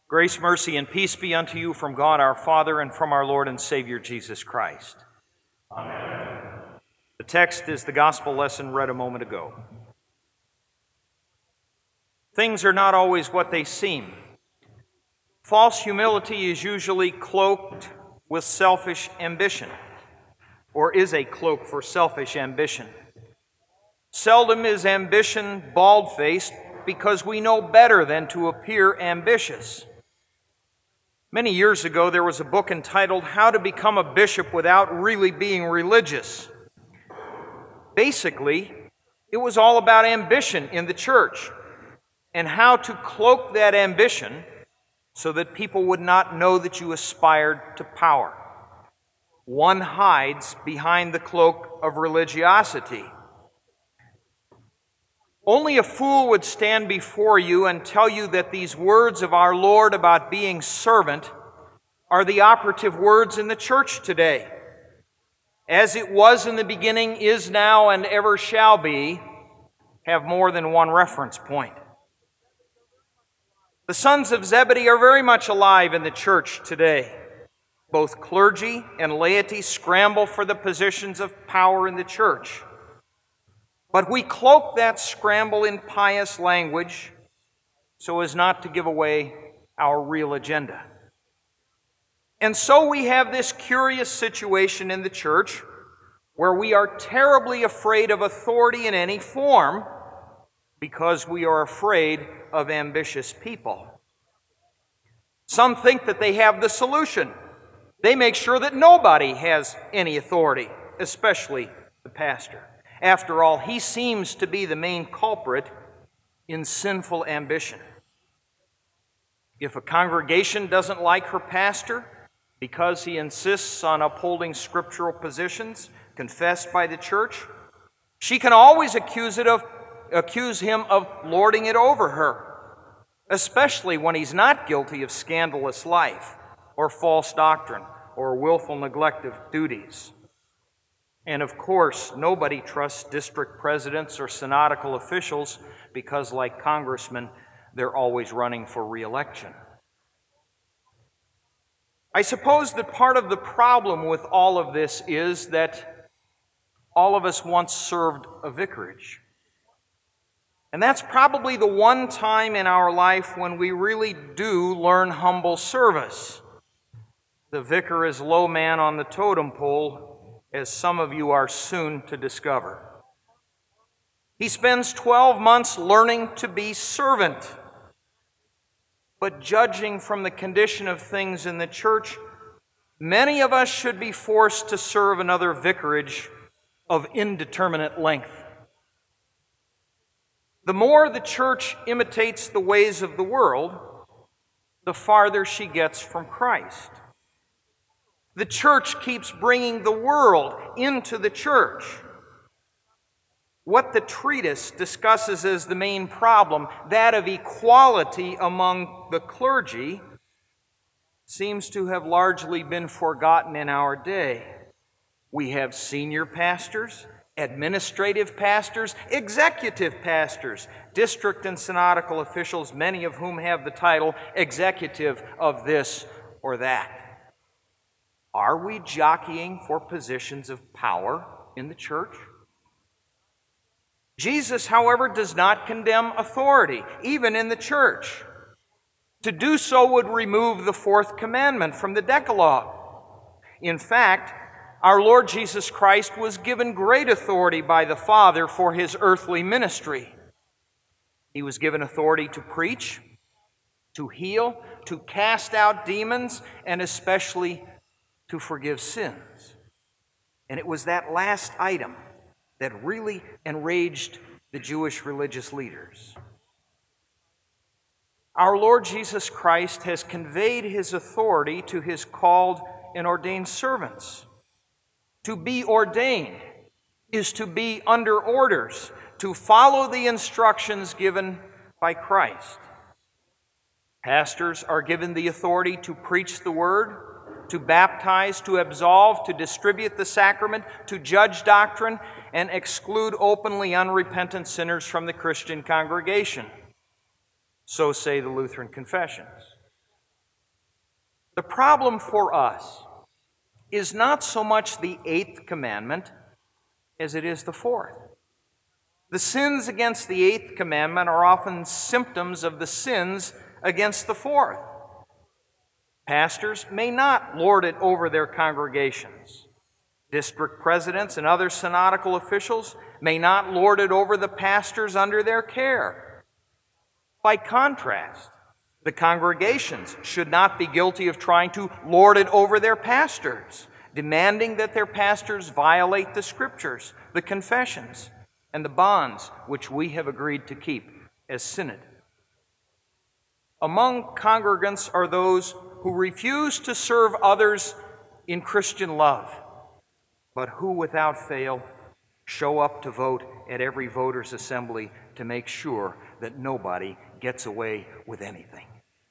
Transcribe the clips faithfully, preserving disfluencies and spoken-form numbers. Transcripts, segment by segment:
Grace, mercy, and peace be unto you from God our Father and from our Lord and Savior Jesus Christ. Amen. The text is the gospel lesson read a moment ago. Things are not always what they seem. False humility is usually cloaked with selfish ambition, or is a cloak for selfish ambition. Seldom is ambition bald-faced because we know better than to appear ambitious. Many years ago, there was a book entitled How to Become a Bishop Without Really Being Religious. Basically, it was all about ambition in the church and how to cloak that ambition so that people would not know that you aspired to power. One hides behind the cloak of religiosity. Only a fool would stand before you and tell you that these words of our Lord about being servant are the operative words in the church today. As it was in the beginning, is now, and ever shall be, have more than one reference point. The sons of Zebedee are very much alive in the church today. Both clergy and laity scramble for the positions of power in the church. But we cloak that scramble in pious language so as not to give away our real agenda. And so we have this curious situation in the church where we are terribly afraid of authority in any form because we are afraid of ambitious people. Some think that they have the solution. They make sure that nobody has any authority, especially the pastor. After all, he seems to be the main culprit in sinful ambition. If a congregation doesn't like her pastor because he insists on upholding scriptural positions confessed by the church, she can always accuse it of, accuse him of lording it over her, especially when he's not guilty of scandalous life or false doctrine or willful neglect of duties. And of course, nobody trusts district presidents or synodical officials because, like congressmen, they're always running for re-election. I suppose that part of the problem with all of this is that all of us once served a vicarage. And that's probably the one time in our life when we really do learn humble service. The vicar is low man on the totem pole, as some of you are soon to discover. He spends twelve months learning to be servant. But judging from the condition of things in the church, many of us should be forced to serve another vicarage of indeterminate length. The more the church imitates the ways of the world, the farther she gets from Christ. The church keeps bringing the world into the church. What the treatise discusses as the main problem, that of equality among the clergy, seems to have largely been forgotten in our day. We have senior pastors, administrative pastors, executive pastors, district and synodical officials, many of whom have the title executive of this or that. Are we jockeying for positions of power in the church? Jesus, however, does not condemn authority, even in the church. To do so would remove the fourth commandment from the Decalogue. In fact, our Lord Jesus Christ was given great authority by the Father for his earthly ministry. He was given authority to preach, to heal, to cast out demons, and especially to forgive sins. And it was that last item that really enraged the Jewish religious leaders. Our Lord Jesus Christ has conveyed his authority to his called and ordained servants. To be ordained is to be under orders, to follow the instructions given by Christ. Pastors are given the authority to preach the word, to baptize, to absolve, to distribute the sacrament, to judge doctrine, and exclude openly unrepentant sinners from the Christian congregation. So say the Lutheran confessions. The problem for us is not so much the eighth commandment as it is the fourth. The sins against the eighth commandment are often symptoms of the sins against the fourth. Pastors may not lord it over their congregations. District presidents and other synodical officials may not lord it over the pastors under their care. By contrast, the congregations should not be guilty of trying to lord it over their pastors, demanding that their pastors violate the Scriptures, the confessions, and the bonds which we have agreed to keep as synod. Among congregants are those who refuse to serve others in Christian love, but who without fail show up to vote at every voters' assembly to make sure that nobody gets away with anything.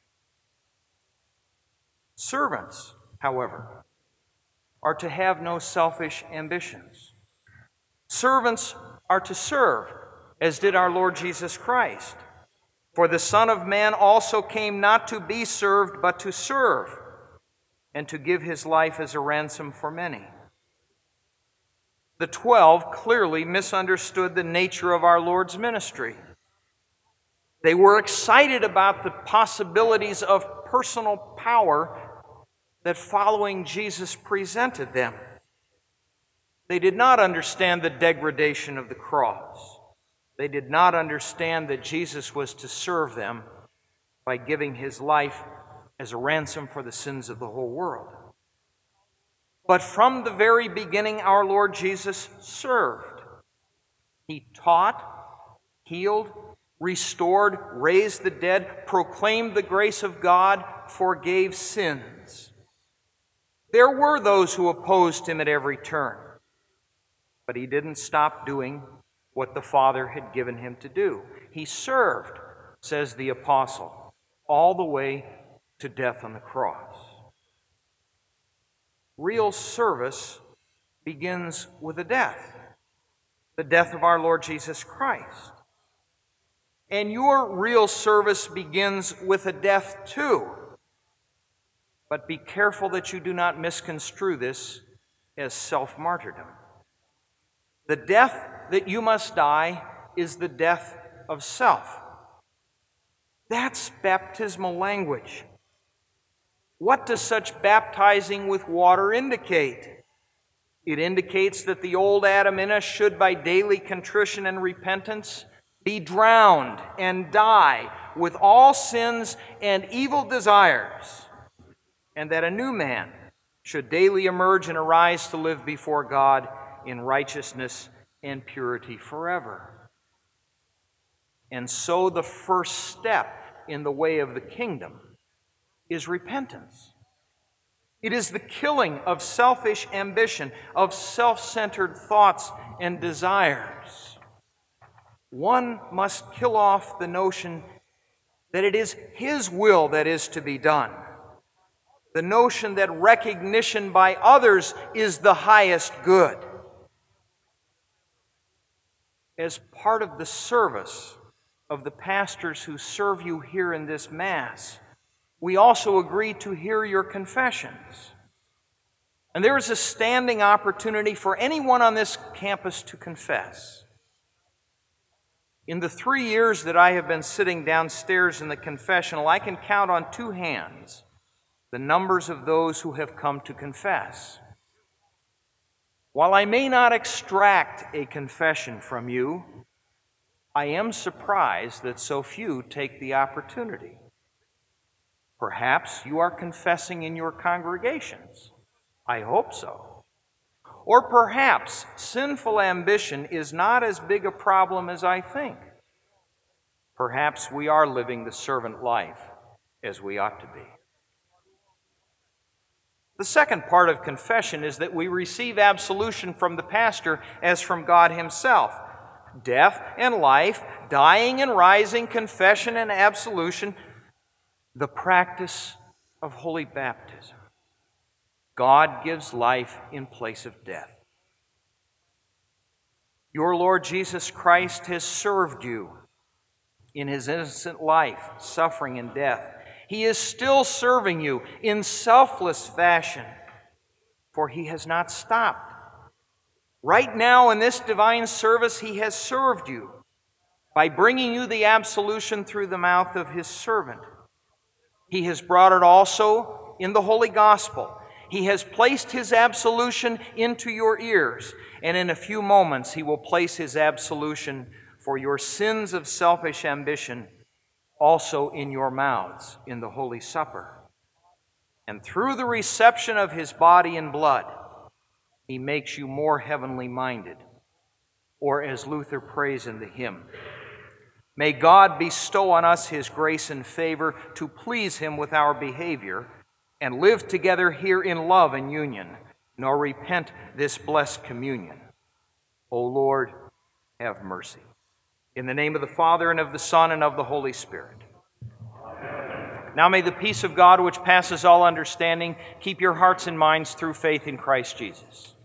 Servants, however, are to have no selfish ambitions. Servants are to serve, as did our Lord Jesus Christ. For the Son of Man also came not to be served, but to serve, and to give his life as a ransom for many. The twelve clearly misunderstood the nature of our Lord's ministry. They were excited about the possibilities of personal power that following Jesus presented them. They did not understand the degradation of the cross. They did not understand that Jesus was to serve them by giving his life as a ransom for the sins of the whole world. But from the very beginning, our Lord Jesus served. He taught, healed, restored, raised the dead, proclaimed the grace of God, forgave sins. There were those who opposed him at every turn, but he didn't stop doing what the Father had given him to do. He served, says the apostle, all the way to death on the cross. Real service begins with a death, the death of our Lord Jesus Christ. And your real service begins with a death too. But be careful that you do not misconstrue this as self-martyrdom. The death that you must die is the death of self. That's baptismal language. What does such baptizing with water indicate? It indicates that the old Adam in us should, by daily contrition and repentance, be drowned and die with all sins and evil desires, and that a new man should daily emerge and arise to live before God in righteousness and purity forever. And so the first step in the way of the kingdom is repentance. It is the killing of selfish ambition, of self-centered thoughts and desires. One must kill off the notion that it is his will that is to be done, the notion that recognition by others is the highest good. As part of the service of the pastors who serve you here in this Mass, we also agree to hear your confessions. And there is a standing opportunity for anyone on this campus to confess. In the three years that I have been sitting downstairs in the confessional, I can count on two hands the numbers of those who have come to confess. While I may not extract a confession from you, I am surprised that so few take the opportunity. Perhaps you are confessing in your congregations. I hope so. Or perhaps sinful ambition is not as big a problem as I think. Perhaps we are living the servant life as we ought to be. The second part of confession is that we receive absolution from the pastor as from God himself. Death and life, dying and rising, confession and absolution, the practice of holy baptism. God gives life in place of death. Your Lord Jesus Christ has served you in his innocent life, suffering, and death. He is still serving you in selfless fashion, for He has not stopped. Right now in this divine service, He has served you by bringing you the absolution through the mouth of His servant. He has brought it also in the Holy Gospel. He has placed His absolution into your ears, and in a few moments He will place His absolution for your sins of selfish ambition also in your mouths in the Holy Supper. And through the reception of His body and blood, He makes you more heavenly minded, or as Luther prays in the hymn, may God bestow on us His grace and favor to please Him with our behavior and live together here in love and union, nor repent this blessed communion. O Lord, have mercy. In the name of the Father, and of the Son, and of the Holy Spirit. Amen. Now may the peace of God, which passes all understanding, keep your hearts and minds through faith in Christ Jesus.